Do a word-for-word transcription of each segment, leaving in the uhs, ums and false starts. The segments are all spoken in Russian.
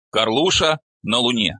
Карлуша на Луне.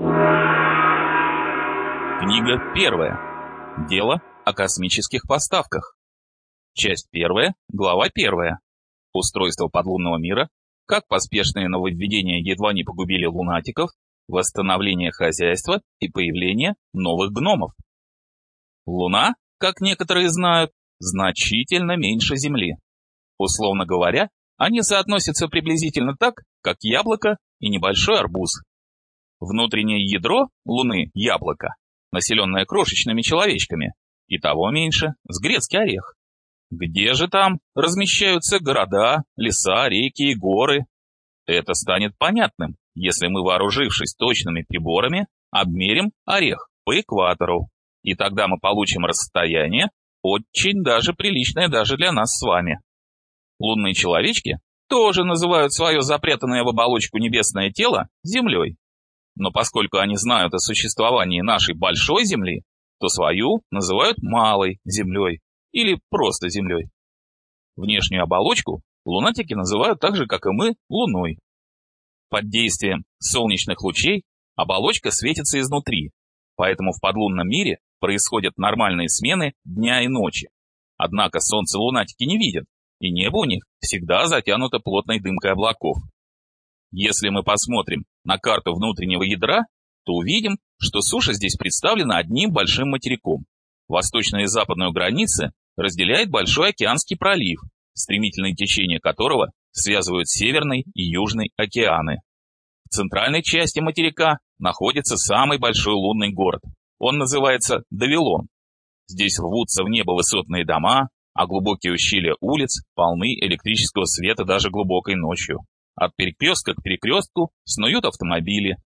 Книга первая. Дело о космических поставках. Часть первая, глава первая. Устройство подлунного мира, как поспешные нововведения едва не погубили лунатиков, восстановление хозяйства и появление новых гномов. Луна, как некоторые знают, значительно меньше Земли. Условно говоря, они соотносятся приблизительно так, как яблоко и небольшой арбуз. Внутреннее ядро Луны – яблоко, населенное крошечными человечками, и того меньше с грецкий орех. Где же там размещаются города, леса, реки и горы? Это станет понятным, если мы, вооружившись точными приборами, обмерим орех по экватору, и тогда мы получим расстояние, очень даже приличное даже для нас с вами. Лунные человечки тоже называют свое запрятанное в оболочку небесное тело Землей. Но поскольку они знают о существовании нашей большой Земли, то свою называют малой Землей или просто Землей. Внешнюю оболочку лунатики называют так же, как и мы, Луной. Под действием солнечных лучей оболочка светится изнутри, поэтому в подлунном мире происходят нормальные смены дня и ночи. Однако солнце лунатики не видят, и небо у них всегда затянуто плотной дымкой облаков. Если мы посмотрим на карту внутреннего ядра, то увидим, что суша здесь представлена одним большим материком. Восточную и западную границы разделяет Большой океанский пролив, стремительное течение которого связывают Северный и Южный океаны. В центральной части материка находится самый большой лунный город. Он называется Давилон. Здесь рвутся в небо высотные дома, а глубокие ущелья улиц полны электрического света даже глубокой ночью. От перекрестка к перекрестку снуют автомобили,